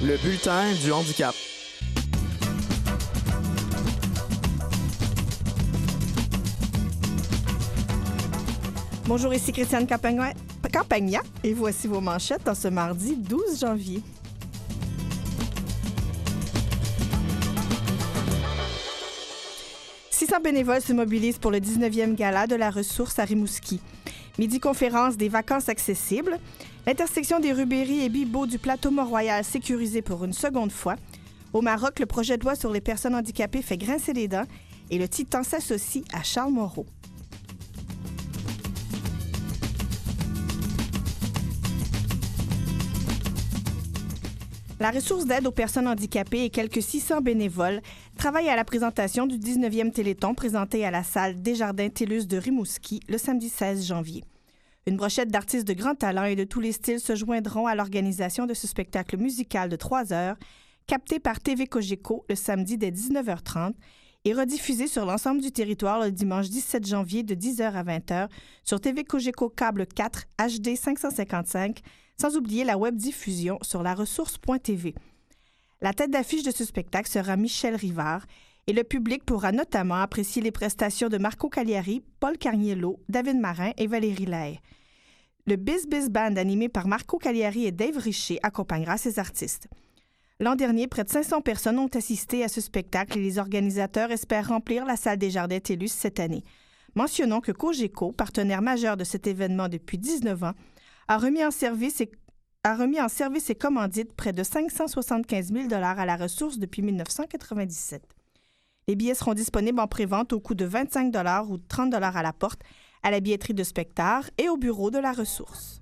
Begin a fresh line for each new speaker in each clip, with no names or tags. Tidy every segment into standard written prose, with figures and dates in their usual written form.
Le bulletin du handicap.
Bonjour, ici Christiane Campagna et voici vos manchettes en ce mardi 12 janvier. « 600 bénévoles se mobilisent pour le 19e gala de la ressource à Rimouski. Midi-conférence des vacances accessibles. L'intersection des Rubéry et Bibeau du plateau Mont-Royal sécurisée pour une seconde fois. Au Maroc, le projet de loi sur les personnes handicapées fait grincer les dents et le Titan s'associe à Charles Moreau. La ressource d'aide aux personnes handicapées et quelques 600 bénévoles travaillent à la présentation du 19e Téléthon présenté à la salle Desjardins-Tellus de Rimouski le samedi 16 janvier. Une brochette d'artistes de grand talent et de tous les styles se joindront à l'organisation de ce spectacle musical de 3 heures, capté par TV Cogeco le samedi dès 19h30 et rediffusé sur l'ensemble du territoire le dimanche 17 janvier de 10h à 20h sur TV Cogeco Câble 4 HD 555, sans oublier la web diffusion sur laressource.tv. La tête d'affiche de ce spectacle sera Michel Rivard et le public pourra notamment apprécier les prestations de Marco Cagliari, Paul Carniello, David Marin et Valérie Lahaye. Le Biz Biz Band animé par Marco Cagliari et Dave Richer accompagnera ces artistes. L'an dernier, près de 500 personnes ont assisté à ce spectacle et les organisateurs espèrent remplir la salle Desjardins-Tellus cette année. Mentionnons que Cogeco, partenaire majeur de cet événement depuis 19 ans, a remis en service et commandite près de 575 000 $ à la ressource depuis 1997. Les billets seront disponibles en pré-vente au coût de 25 $ ou 30 $ à la porte, à la billetterie de Spectar et au bureau de la ressource.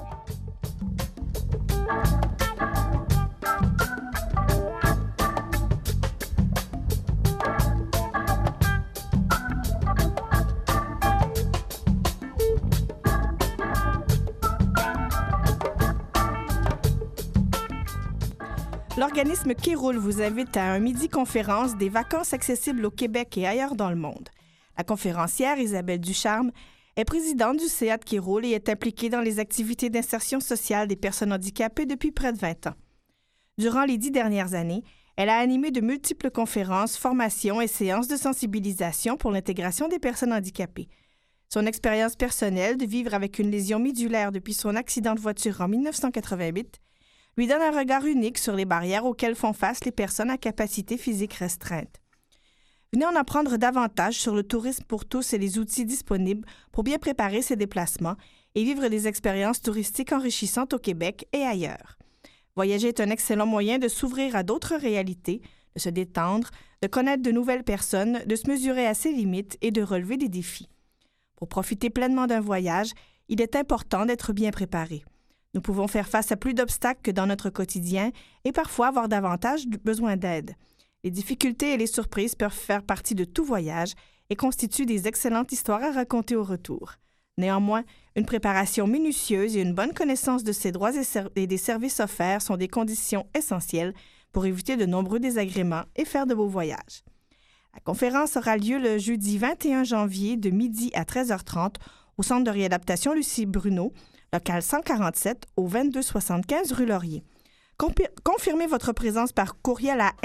L'organisme Kéroul vous invite à un midi-conférence des vacances accessibles au Québec et ailleurs dans le monde. La conférencière, Isabelle Ducharme, est présidente du CA de Kéroul et est impliquée dans les activités d'insertion sociale des personnes handicapées depuis près de 20 ans. Durant les 10 dernières années, elle a animé de multiples conférences, formations et séances de sensibilisation pour l'intégration des personnes handicapées. Son expérience personnelle de vivre avec une lésion médulaire depuis son accident de voiture en 1988 lui donne un regard unique sur les barrières auxquelles font face les personnes à capacité physique restreinte. Venez en apprendre davantage sur le tourisme pour tous et les outils disponibles pour bien préparer ses déplacements et vivre des expériences touristiques enrichissantes au Québec et ailleurs. Voyager est un excellent moyen de s'ouvrir à d'autres réalités, de se détendre, de connaître de nouvelles personnes, de se mesurer à ses limites et de relever des défis. Pour profiter pleinement d'un voyage, il est important d'être bien préparé. Nous pouvons faire face à plus d'obstacles que dans notre quotidien et parfois avoir davantage besoin d'aide. Les difficultés et les surprises peuvent faire partie de tout voyage et constituent des excellentes histoires à raconter au retour. Néanmoins, une préparation minutieuse et une bonne connaissance de ses droits et des services offerts sont des conditions essentielles pour éviter de nombreux désagréments et faire de beaux voyages. La conférence aura lieu le jeudi 21 janvier de midi à 13h30 au Centre de réadaptation Lucie Bruneau, local 147 au 2275 rue Laurier. Confirmez votre présence par courriel à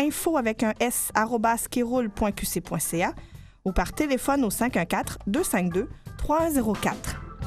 info@kéroul.qc.ca ou par téléphone au 514-252-3104.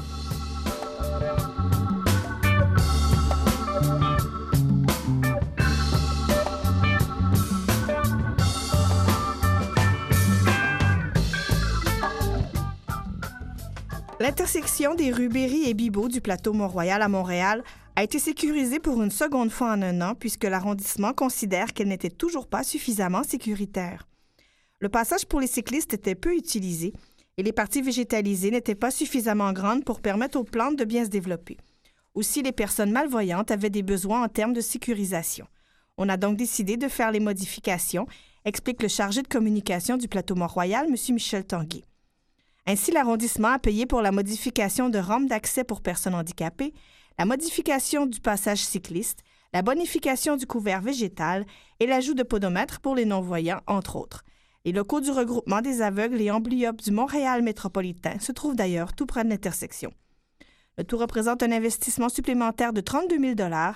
L'intersection des Rubéry et Bibeau du plateau Mont-Royal à Montréal a été sécurisée pour une seconde fois en un an puisque l'arrondissement considère qu'elle n'était toujours pas suffisamment sécuritaire. Le passage pour les cyclistes était peu utilisé et les parties végétalisées n'étaient pas suffisamment grandes pour permettre aux plantes de bien se développer. Aussi, les personnes malvoyantes avaient des besoins en termes de sécurisation. On a donc décidé de faire les modifications, explique le chargé de communication du plateau Mont-Royal, M. Michel Tanguay. Ainsi, l'arrondissement a payé pour la modification de rampes d'accès pour personnes handicapées, la modification du passage cycliste, la bonification du couvert végétal et l'ajout de podomètres pour les non-voyants, entre autres. Les locaux du regroupement des aveugles et amblyopes du Montréal métropolitain se trouvent d'ailleurs tout près de l'intersection. Le tout représente un investissement supplémentaire de 32 000 $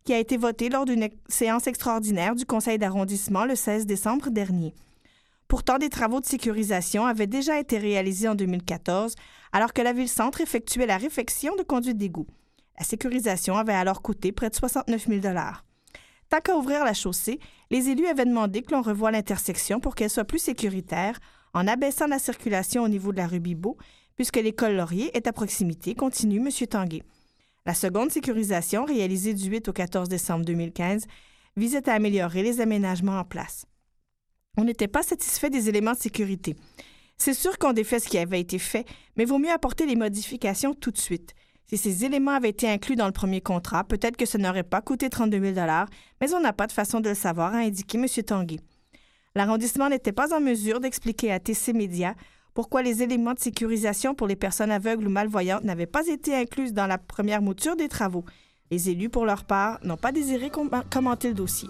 qui a été voté lors d'une séance extraordinaire du conseil d'arrondissement le 16 décembre dernier. Pourtant, des travaux de sécurisation avaient déjà été réalisés en 2014, alors que la Ville-Centre effectuait la réfection de conduites d'égout. La sécurisation avait alors coûté près de 69 000 $. Tant qu'à ouvrir la chaussée, les élus avaient demandé que l'on revoie l'intersection pour qu'elle soit plus sécuritaire en abaissant la circulation au niveau de la rue Bibeau, puisque l'école Laurier est à proximité, continue M. Tanguay. La seconde sécurisation, réalisée du 8 au 14 décembre 2015, visait à améliorer les aménagements en place. On n'était pas satisfait des éléments de sécurité. C'est sûr qu'on défait ce qui avait été fait, mais vaut mieux apporter les modifications tout de suite. Si ces éléments avaient été inclus dans le premier contrat, peut-être que ça n'aurait pas coûté 32 000 $, mais on n'a pas de façon de le savoir, a indiqué M. Tanguay. L'arrondissement n'était pas en mesure d'expliquer à TC Média pourquoi les éléments de sécurisation pour les personnes aveugles ou malvoyantes n'avaient pas été inclus dans la première mouture des travaux. Les élus, pour leur part, n'ont pas désiré commenter le dossier.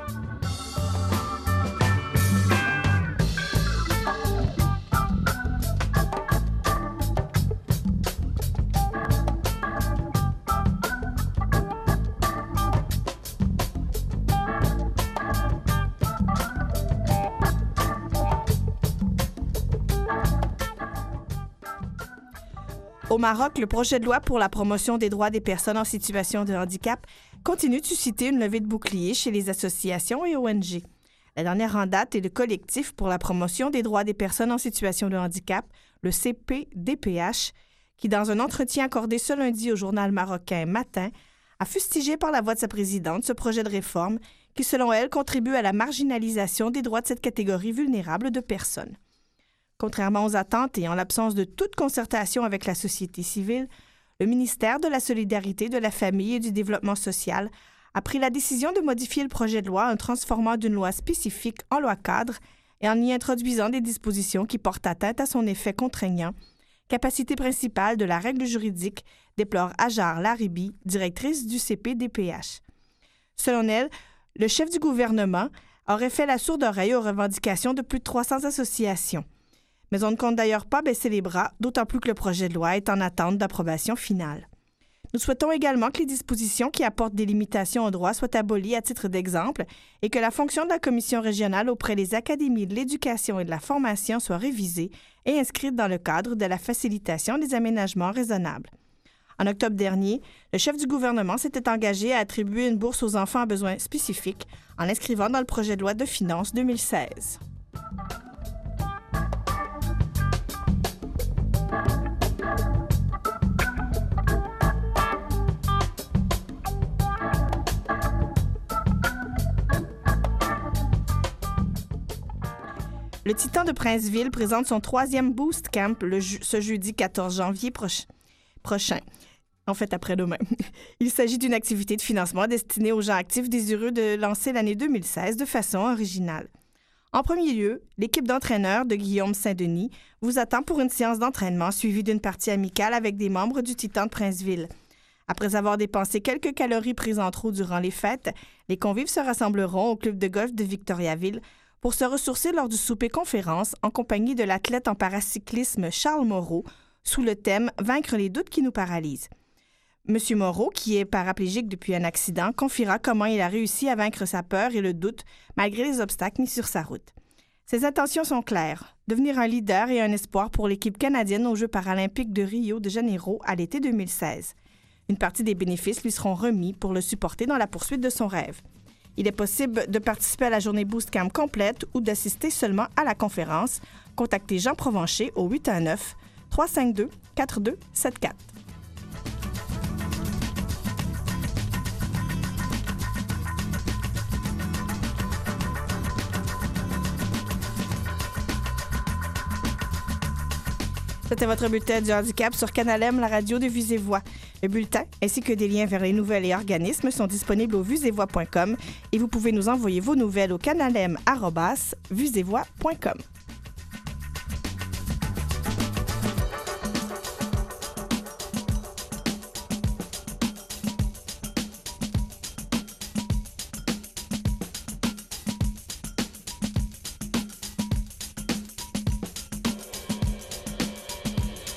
Au Maroc, le projet de loi pour la promotion des droits des personnes en situation de handicap continue de susciter une levée de boucliers chez les associations et ONG. La dernière en date est le collectif pour la promotion des droits des personnes en situation de handicap, le CPDPH, qui, dans un entretien accordé ce lundi au journal marocain Matin, a fustigé par la voix de sa présidente ce projet de réforme qui, selon elle, contribue à la marginalisation des droits de cette catégorie vulnérable de personnes. Contrairement aux attentes et en l'absence de toute concertation avec la société civile, le ministère de la Solidarité, de la Famille et du Développement social a pris la décision de modifier le projet de loi en transformant d'une loi spécifique en loi cadre et en y introduisant des dispositions qui portent atteinte à son effet contraignant, capacité principale de la règle juridique, déplore Hajar Laribi, directrice du CPDPH. Selon elle, le chef du gouvernement aurait fait la sourde oreille aux revendications de plus de 300 associations. Mais on ne compte d'ailleurs pas baisser les bras, d'autant plus que le projet de loi est en attente d'approbation finale. Nous souhaitons également que les dispositions qui apportent des limitations aux droits soient abolies à titre d'exemple et que la fonction de la Commission régionale auprès des académies de l'éducation et de la formation soit révisée et inscrite dans le cadre de la facilitation des aménagements raisonnables. En octobre dernier, le chef du gouvernement s'était engagé à attribuer une bourse aux enfants à besoins spécifiques en l'inscrivant dans le projet de loi de finances 2016. Le Titan de Princeville présente son 3e Boost Camp ce jeudi 14 janvier prochain. En fait, après-demain. Il s'agit d'une activité de financement destinée aux gens actifs désireux de lancer l'année 2016 de façon originale. En premier lieu, l'équipe d'entraîneurs de Guillaume Saint-Denis vous attend pour une séance d'entraînement suivie d'une partie amicale avec des membres du Titan de Princeville. Après avoir dépensé quelques calories prises en trop durant les fêtes, les convives se rassembleront au club de golf de Victoriaville pour se ressourcer lors du souper-conférence en compagnie de l'athlète en paracyclisme Charles Moreau sous le thème « Vaincre les doutes qui nous paralysent ». M. Moreau, qui est paraplégique depuis un accident, confiera comment il a réussi à vaincre sa peur et le doute malgré les obstacles mis sur sa route. Ses intentions sont claires, devenir un leader et un espoir pour l'équipe canadienne aux Jeux paralympiques de Rio de Janeiro à l'été 2016. Une partie des bénéfices lui seront remis pour le supporter dans la poursuite de son rêve. Il est possible de participer à la journée Boost Camp complète ou d'assister seulement à la conférence. Contactez Jean Provencher au 819-352-4274. C'était votre bulletin du handicap sur Canal M, la radio de Vues et Voix. Le bulletin, ainsi que des liens vers les nouvelles et organismes sont disponibles au vuesetvoix.com et vous pouvez nous envoyer vos nouvelles au canalem@vuesetvoix.com.